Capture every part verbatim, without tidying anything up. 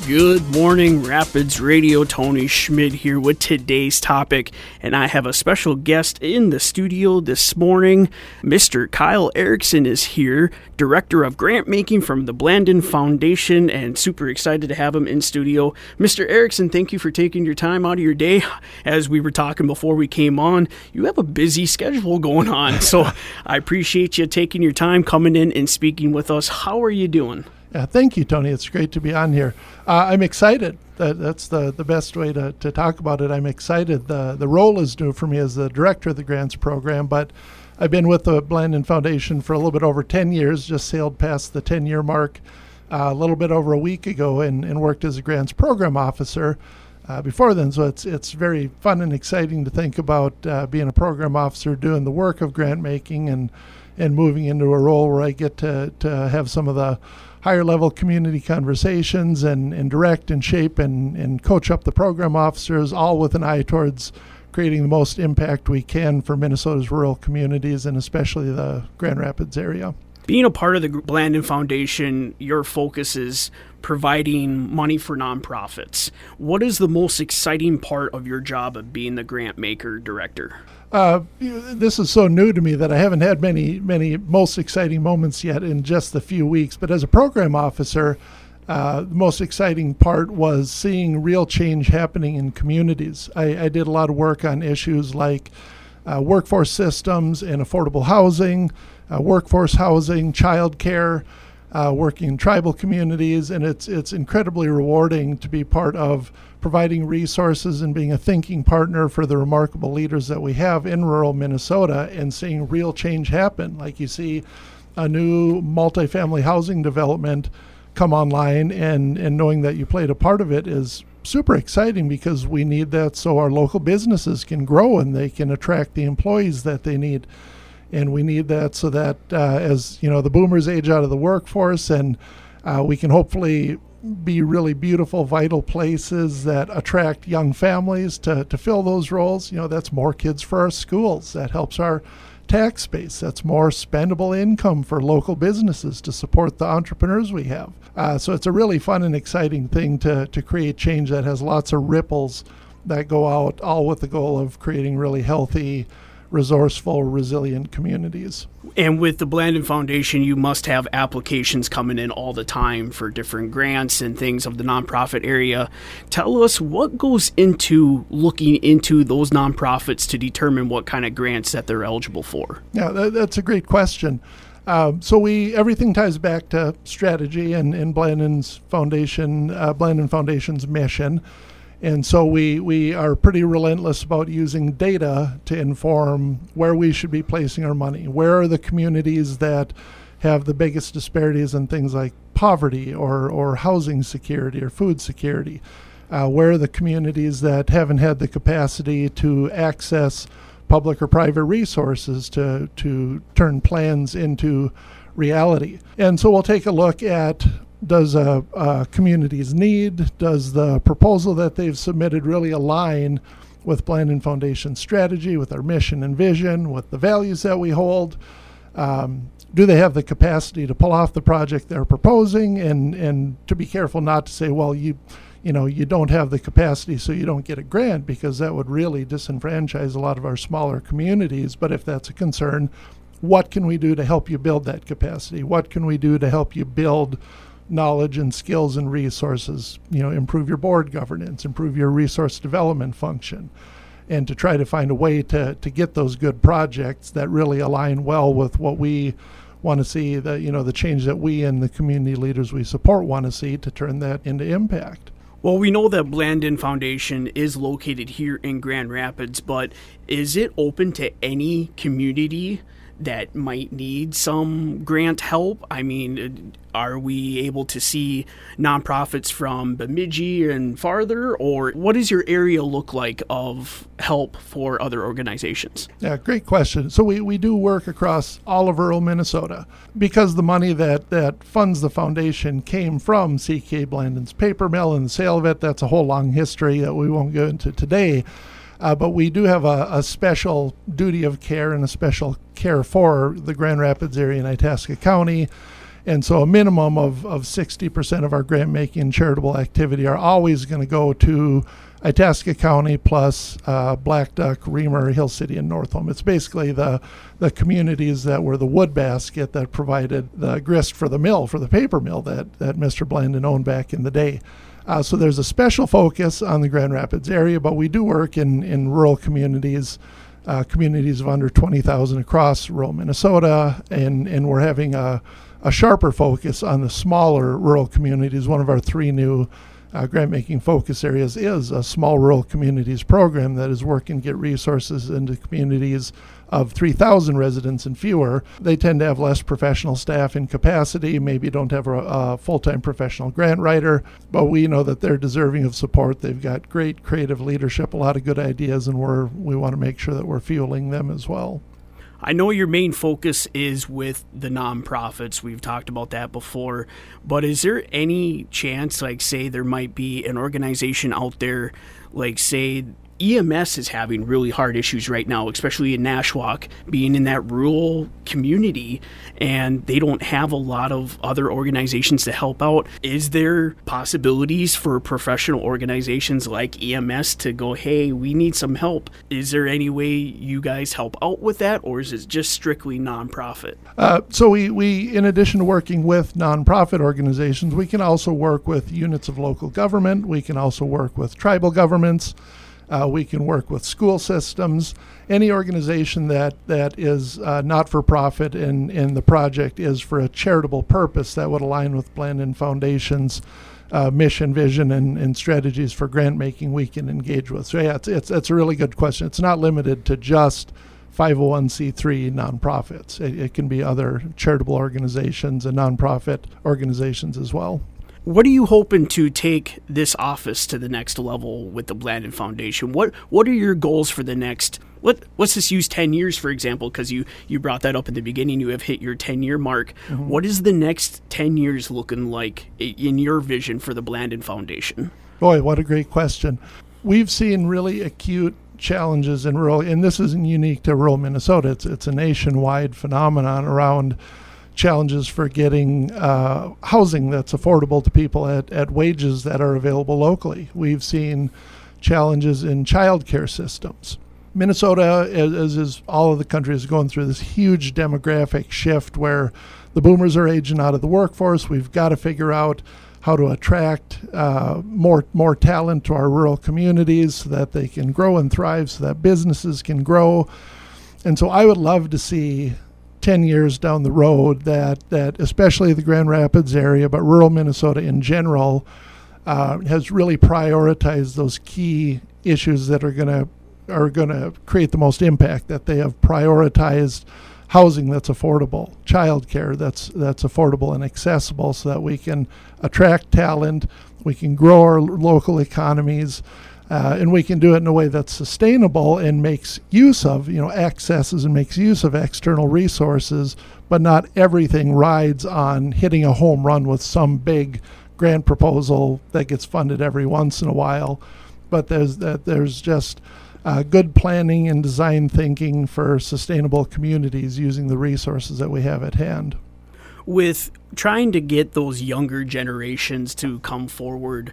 Good morning, Rapids Radio. Tony Schmidt here with today's topic, and I have a special guest in the studio this morning. Mister Kyle Erickson is here, Director of Grant Making from the Blandin Foundation, and super excited to have him in studio. Mister Erickson, thank you for taking your time out of your day. As we were talking before we came on, you have a busy schedule going on, so I appreciate you taking your time coming in and speaking with us. How are you doing? Yeah, thank you, Tony. It's great to be on here. Uh, I'm excited. That, that's the, the best way to, to talk about it. I'm excited. The the role is new for me as the director of the grants program, but I've been with the Blandin Foundation for a little bit over ten years, just sailed past the ten-year mark uh, a little bit over a week ago and, and worked as a grants program officer uh, before then. So it's, it's very fun and exciting to think about uh, being a program officer, doing the work of grant making, and, and moving into a role where I get to, to have some of the higher level community conversations and, and direct and shape and, and coach up the program officers, all with an eye towards creating the most impact we can for Minnesota's rural communities and especially the Grand Rapids area. Being a part of the Blandin Foundation, your focus is providing money for nonprofits. What is the most exciting part of your job of being the grant maker director? Uh, this is so new to me that I haven't had many, many most exciting moments yet in just the few weeks. But as a program officer, uh, the most exciting part was seeing real change happening in communities. I, I did a lot of work on issues like uh, workforce systems and affordable housing, uh, workforce housing, childcare, uh, working in tribal communities, and it's it's incredibly rewarding to be part of providing resources and being a thinking partner for the remarkable leaders that we have in rural Minnesota and seeing real change happen. Like you see a new multifamily housing development come online, and, and knowing that you played a part of it is super exciting because we need that so our local businesses can grow and they can attract the employees that they need. And we need that so that uh, as you know the boomers age out of the workforce, and uh, we can hopefully be really beautiful, vital places that attract young families to, to fill those roles. You know, that's more kids for our schools. That helps our tax base. That's more spendable income for local businesses to support the entrepreneurs we have. Uh, so it's a really fun and exciting thing to, to create change that has lots of ripples that go out, all with the goal of creating really healthy, resourceful, resilient communities. And with the Blandin Foundation, you must have applications coming in all the time for different grants and things of the nonprofit area. Tell us what goes into looking into those nonprofits to determine what kind of grants that they're eligible for. Yeah, that, that's a great question. Um, so we everything ties back to strategy and, and Blandin's Foundation, uh, Blandin Foundation's mission. And so we, we are pretty relentless about using data to inform where we should be placing our money. Where are the communities that have the biggest disparities in things like poverty or, or housing security or food security? Uh, where are the communities that haven't had the capacity to access public or private resources to, to turn plans into reality? And so we'll take a look at, does a, a community's need, does the proposal that they've submitted really align with Blandin Foundation strategy, with our mission and vision, with the values that we hold? Um, do they have the capacity to pull off the project they're proposing? And, and to be careful not to say, well, you you know, you don't have the capacity so you don't get a grant, because that would really disenfranchise a lot of our smaller communities. But if that's a concern, what can we do to help you build that capacity? What can we do to help you build knowledge and skills and resources, you know, improve your board governance, improve your resource development function, and to try to find a way to, to get those good projects that really align well with what we want to see, that, you know, the change that we and the community leaders we support want to see, to turn that into impact. Well, we know that Blandin Foundation is located here in Grand Rapids, but is it open to any community that might need some grant help? I mean, are we able to see nonprofits from Bemidji and farther, or what does your area look like of help for other organizations? Yeah, great question. So we, we do work across all of rural Minnesota, because the money that, that funds the foundation came from C K Blandin's paper mill and the sale of it. That's a whole long history that we won't go into today. Uh, but we do have a, a special duty of care and a special care for the Grand Rapids area in Itasca County. And so a minimum of, of sixty percent of our grant making and charitable activity are always going to go to Itasca County plus uh, Black Duck, Reamer, Hill City, and Northome. It's basically the the communities that were the wood basket that provided the grist for the mill, for the paper mill that, that Mister Blandon owned back in the day. Uh, so there's a special focus on the Grand Rapids area, but we do work in, in rural communities, uh, communities of under twenty thousand across rural Minnesota, and, and we're having a, a sharper focus on the smaller rural communities. One of our three new Uh, grant-making focus areas is a small rural communities program that is working to get resources into communities of three thousand residents and fewer. They tend to have less professional staff in capacity, maybe don't have a, a full-time professional grant writer, but we know that they're deserving of support. They've got great creative leadership, a lot of good ideas, and we're, we want to make sure that we're fueling them as well. I know your main focus is with the nonprofits. We've talked about that before. But is there any chance, like, say, there might be an organization out there, like, say, E M S is having really hard issues right now, especially in Nashwauk, being in that rural community, and they don't have a lot of other organizations to help out. Is there possibilities for professional organizations like E M S to go, hey, we need some help? Is there any way you guys help out with that, or is it just strictly nonprofit? Uh, so we, we, in addition to working with nonprofit organizations, we can also work with units of local government. We can also work with tribal governments. Uh, we can work with school systems, any organization that, that is uh, not-for-profit and, and the project is for a charitable purpose that would align with Blandon Foundation's uh, mission, vision, and, and strategies for grant making we can engage with. So yeah, it's, it's, it's a really good question. It's not limited to just five oh one c three nonprofits. It, it can be other charitable organizations and nonprofit organizations as well. What are you hoping to take this office to the next level with the Blandon Foundation? What What are your goals for the next, let, let's just use ten years, for example, because you, you brought that up in the beginning. You have hit your ten-year mark. Mm-hmm. What is the next ten years looking like in your vision for the Blandon Foundation? Boy, what a great question. We've seen really acute challenges in rural, and this isn't unique to rural Minnesota. It's, it's a nationwide phenomenon around challenges for getting uh, housing that's affordable to people at, at wages that are available locally. We've seen challenges in childcare systems. Minnesota, as, as is all of the country, is going through this huge demographic shift where the boomers are aging out of the workforce. We've got to figure out how to attract uh, more more talent to our rural communities so that they can grow and thrive, so that businesses can grow. And so I would love to see ten years down the road that, that especially the Grand Rapids area, but rural Minnesota in general, uh, has really prioritized those key issues that are going to are going to create the most impact, that they have prioritized housing that's affordable, childcare that's that's affordable and accessible so that we can attract talent, we can grow our local economies, Uh, and we can do it in a way that's sustainable and makes use of, you know, accesses and makes use of external resources, but not everything rides on hitting a home run with some big grant proposal that gets funded every once in a while. But there's that there's just uh, good planning and design thinking for sustainable communities using the resources that we have at hand. With trying to get those younger generations to come forward,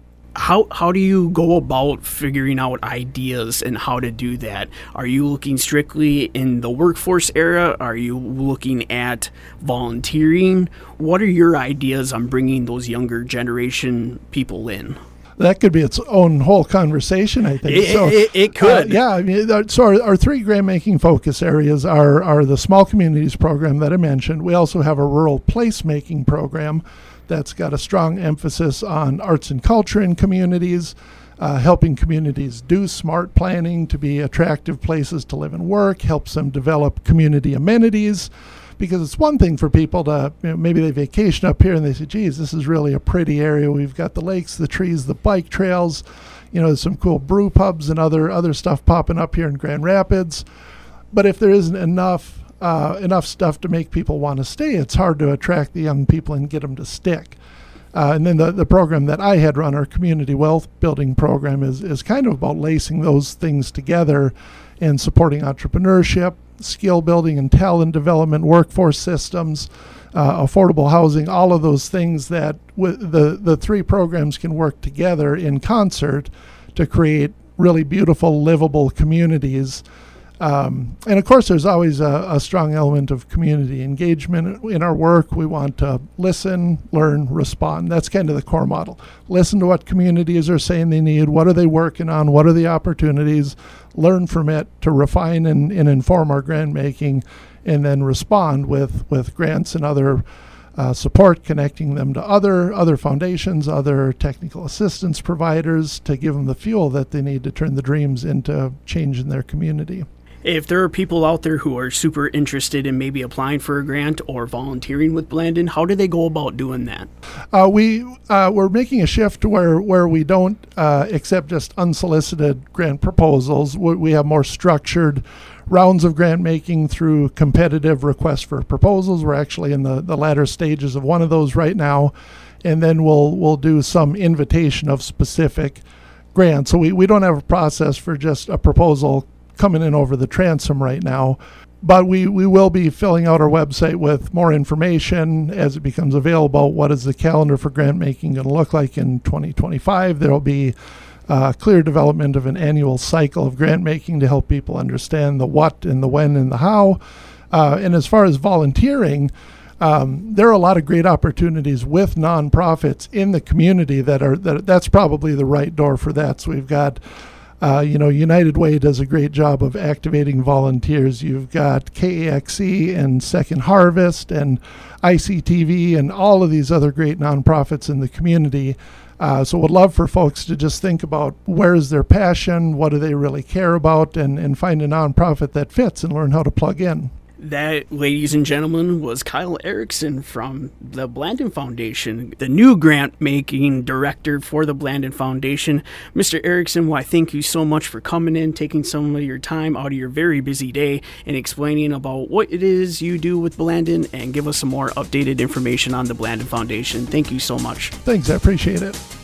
How how do you go about figuring out ideas and how to do that? Are you looking strictly in the workforce era? Are you looking at volunteering? What are your ideas on bringing those younger generation people in? That could be its own whole conversation, I think. It, so, it, it could. Uh, yeah, I mean, so our, our three grant-making focus areas are, are the Small Communities program that I mentioned. We also have a Rural Placemaking program that's got a strong emphasis on arts and culture in communities, uh, helping communities do smart planning to be attractive places to live and work, helps them develop community amenities. Because it's one thing for people to, you know, maybe they vacation up here and they say, geez, this is really a pretty area. We've got the lakes, the trees, the bike trails, you know, there's some cool brew pubs and other other stuff popping up here in Grand Rapids. But if there isn't enough uh, enough stuff to make people want to stay, it's hard to attract the young people and get them to stick. Uh, and then the, the program that I had run, our community wealth building program, is, is kind of about lacing those things together and supporting entrepreneurship, skill building and talent development, workforce systems, uh, affordable housing, all of those things that w- the, the three programs can work together in concert to create really beautiful, livable communities. Um, and of course, there's always a, a strong element of community engagement in our work. We want to listen, learn, respond. That's kind of the core model. Listen to what communities are saying they need. What are they working on? What are the opportunities? Learn from it to refine and, and inform our grant making, and then respond with, with grants and other uh, support, connecting them to other, other foundations, other technical assistance providers to give them the fuel that they need to turn the dreams into change in their community. If there are people out there who are super interested in maybe applying for a grant or volunteering with Blandin, how do they go about doing that? Uh, we, uh, we're making a shift where, where we don't uh, accept just unsolicited grant proposals. We, we have more structured rounds of grant making through competitive requests for proposals. We're actually in the, the latter stages of one of those right now. And then we'll, we'll do some invitation of specific grants. So we, we don't have a process for just a proposal coming in over the transom right now, but we, we will be filling out our website with more information as it becomes available. What is the calendar for grant making going to look like in twenty twenty-five? There will be uh, clear development of an annual cycle of grant making to help people understand the what and the when and the how. Uh, and as far as volunteering, um, there are a lot of great opportunities with nonprofits in the community that are that that's probably the right door for that. So we've got Uh, you know, United Way does a great job of activating volunteers. You've got K A X E and Second Harvest and I C T V and all of these other great nonprofits in the community. Uh, so would love for folks to just think about where is their passion, what do they really care about, and, and find a nonprofit that fits and learn how to plug in. That, ladies and gentlemen, was Kyle Erickson from the Blandin Foundation, the new grant-making director for the Blandin Foundation. Mister Erickson, well, I thank you so much for coming in, taking some of your time out of your very busy day, and explaining about what it is you do with Blandin, and give us some more updated information on the Blandin Foundation. Thank you so much. Thanks, I appreciate it.